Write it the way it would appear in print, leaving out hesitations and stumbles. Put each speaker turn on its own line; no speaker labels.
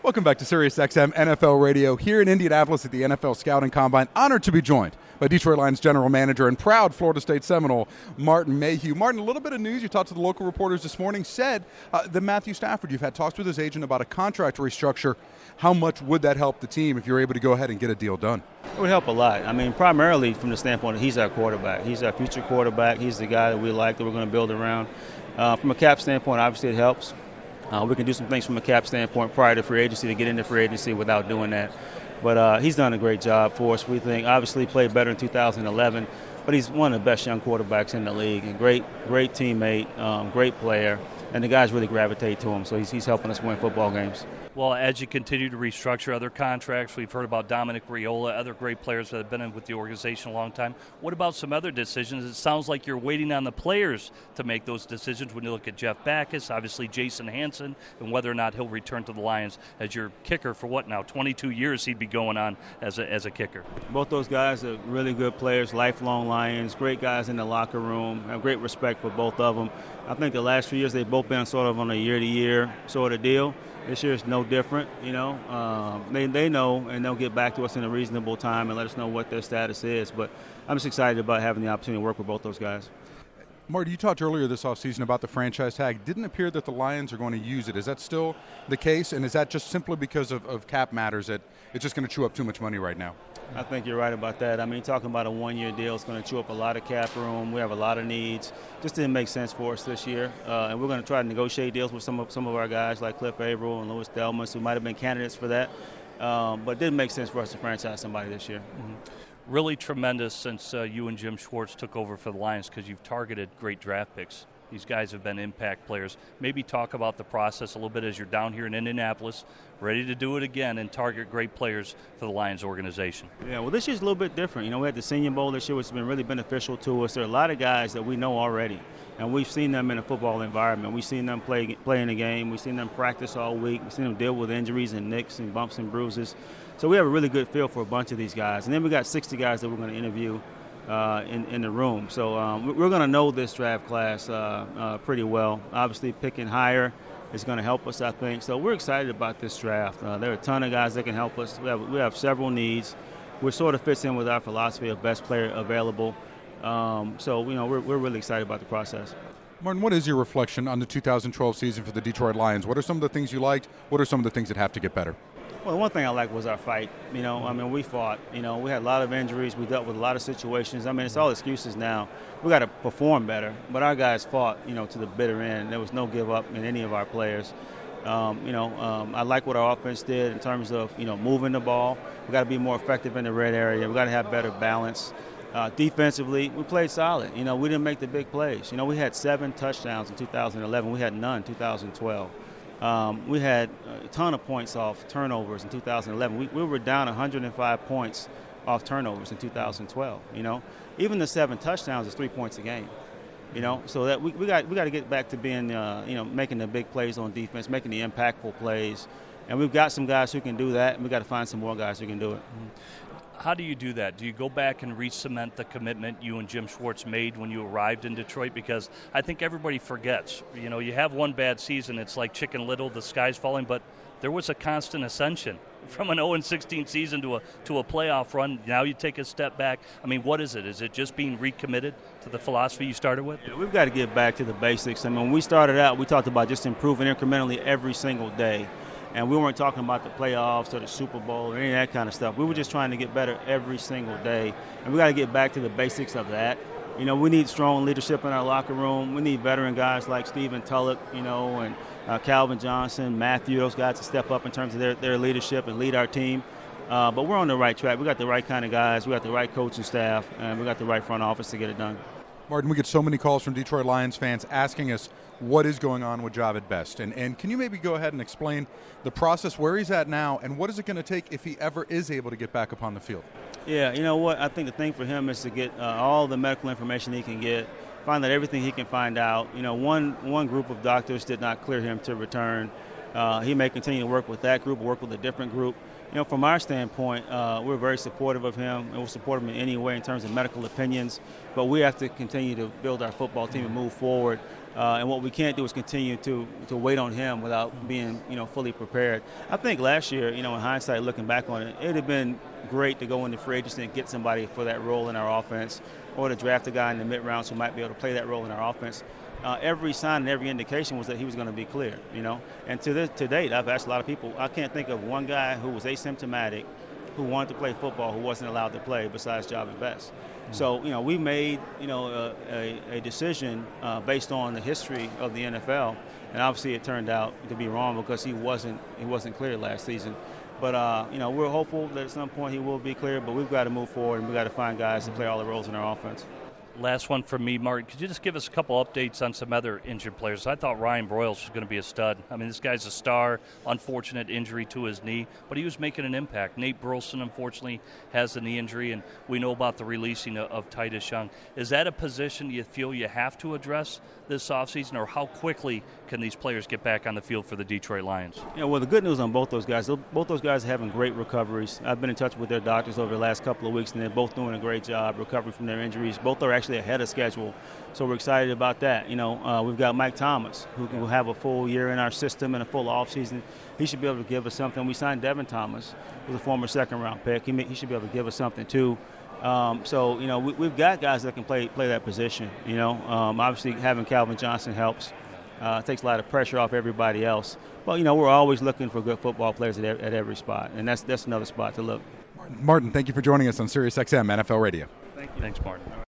Welcome back to SiriusXM NFL Radio here in Indianapolis at the NFL Scouting Combine. Honored to be joined by Detroit Lions General Manager and proud Florida State Seminole, Martin Mayhew. Martin, a little bit of news. You talked to the local reporters this morning, said that Matthew Stafford, you've had talks with his agent about a contract restructure. How much would that help the team if you're able to go ahead and get a deal done?
It would help a lot. I mean, primarily from the standpoint that he's our quarterback. He's our future quarterback. He's the guy that we like, that we're going to build around. From a cap standpoint, obviously it helps. We can do some things from a cap standpoint prior to free agency to get into free agency without doing that. But he's done a great job for us. We think obviously he played better in 2011, but he's one of the best young quarterbacks in the league. And great teammate, great player, and the guys really gravitate to him. So he's helping us win football games.
Well, as you continue to restructure other contracts, we've heard about Dominic Raiola, other great players that have been in with the organization a long time. What about some other decisions? It sounds like you're waiting on the players to make those decisions when you look at Jeff Backus, obviously Jason Hanson, and whether or not he'll return to the Lions as your kicker for what now, 22 years he'd be going on as a kicker.
Both those guys are really good players, lifelong Lions, great guys in the locker room. I have great respect for both of them. I think the last few years they've both been sort of on a year-to-year sort of deal. This year is no different, you know. They know, and they'll get back to us in a reasonable time and let us know what their status is. But I'm just excited about having the opportunity to work with both those guys.
Marty, you talked earlier this offseason about the franchise tag. Didn't appear that the Lions are going to use it. Is that still the case? And is that just simply because of cap matters that it's just going to chew up too much money right now?
I think you're right about that. I mean, talking about a one-year deal is going to chew up a lot of cap room. We have a lot of needs. Just didn't make sense for us this year. And we're going to try to negotiate deals with some of our guys like Cliff Averill and Louis Delmas, who might have been candidates for that. But it didn't make sense for us to franchise somebody this year.
Mm-hmm. Really tremendous since you and Jim Schwartz took over for the Lions because you've targeted great draft picks. These guys have been impact players. Maybe talk about the process a little bit as you're down here in Indianapolis, ready to do it again and target great players for the Lions organization.
Yeah, well, this year's a little bit different. You know, we had the Senior Bowl this year, which has been really beneficial to us. There are a lot of guys that we know already, and we've seen them in a football environment. We've seen them play in the game. We've seen them practice all week. We've seen them deal with injuries and nicks and bumps and bruises. So we have a really good feel for a bunch of these guys. And then we got 60 guys that we're going to interview in the room. So we're going to know this draft class pretty well. Obviously, picking higher is going to help us, I think. So we're excited about this draft. There are a ton of guys that can help us. We have several needs, which sort of fits in with our philosophy of best player available. So, you know, we're really excited about the process.
Martin, what is your reflection on the 2012 season for the Detroit Lions? What are some of the things you liked? What are some of the things that have to get better?
Well, one thing I liked was our fight. You know, I mean, we fought. You know, we had a lot of injuries. We dealt with a lot of situations. I mean, it's all excuses now. We got to perform better. But our guys fought, you know, to the bitter end. There was no give up in any of our players. I like what our offense did in terms of, you know, moving the ball. We got to be more effective in the red area. We got to have better balance. Defensively, we played solid. You know, we didn't make the big plays. You know, we had 7 touchdowns in 2011. We had none in 2012. We had a ton of points off turnovers in 2011. We were down 105 points off turnovers in 2012. You know, even the 7 touchdowns is 3 points a game. You know, so that we got to get back to being making the big plays on defense, making the impactful plays, and we've got some guys who can do that, and we got to find some more guys who can do it.
How do you do that? Do you go back and re-cement the commitment you and Jim Schwartz made when you arrived in Detroit? Because I think everybody forgets. You know, you have one bad season, it's like Chicken Little, the sky's falling, but there was a constant ascension from an 0-16 season to a playoff run. Now you take a step back. I mean, what is it? Is it just being recommitted to the philosophy you started with?
Yeah, we've got to get back to the basics. I mean, when we started out, we talked about just improving incrementally every single day. And we weren't talking about the playoffs or the Super Bowl or any of that kind of stuff. We were just trying to get better every single day. And we got to get back to the basics of that. You know, we need strong leadership in our locker room. We need veteran guys like Stephen Tulloch, you know, and Calvin Johnson, Matthew, those guys to step up in terms of their leadership and lead our team. But we're on the right track. We got the right kind of guys. We got the right coaching staff. And we got the right front office to get it done.
Martin, we get so many calls from Detroit Lions fans asking us what is going on with Jahvid Best. And can you maybe go ahead and explain the process, where he's at now, and what is it going to take if he ever is able to get back upon the field?
Yeah, you know what? I think the thing for him is to get all the medical information he can get, find out everything he can find out. You know, one group of doctors did not clear him to return. He may continue to work with that group, work with a different group. You know, from our standpoint, we're very supportive of him, and we'll support him in any way in terms of medical opinions. But we have to continue to build our football team and move forward. And what we can't do is continue to wait on him without being, fully prepared. I think last year, in hindsight, looking back on it, it would have been great to go into free agency and get somebody for that role in our offense, or to draft a guy in the mid-rounds who might be able to play that role in our offense. Every sign and every indication was that he was going to be clear, And to date, I've asked a lot of people. I can't think of one guy who was asymptomatic, who wanted to play football, who wasn't allowed to play, besides Javi Best. So, we made, a decision based on the history of the NFL, and obviously it turned out to be wrong because he wasn't clear last season. But, we're hopeful that at some point he will be clear, but we've got to move forward and we've got to find guys to play all the roles in our offense.
Last one from me, Martin. Could you just give us a couple updates on some other injured players? I thought Ryan Broyles was going to be a stud. I mean, this guy's a star. Unfortunate injury to his knee, but he was making an impact. Nate Burleson, unfortunately, has a knee injury, and we know about the releasing of Titus Young. Is that a position you feel you have to address this offseason, or how quickly can these players get back on the field for the Detroit Lions?
Well, the good news on both those guys are having great recoveries. I've been in touch with their doctors over the last couple of weeks, and they're both doing a great job recovering from their injuries. Both are actually ahead of schedule, so we're excited about that. We've got Mike Thomas, who will have a full year in our system and a full offseason. He should be able to give us something. We signed Devin Thomas, who's a former second-round pick. He should be able to give us something, too. We've got guys that can play that position. Obviously having Calvin Johnson helps. It takes a lot of pressure off everybody else. But, we're always looking for good football players at every spot, and that's another spot to look.
Martin, thank you for joining us on SiriusXM NFL Radio.
Thank you.
Thanks, Martin.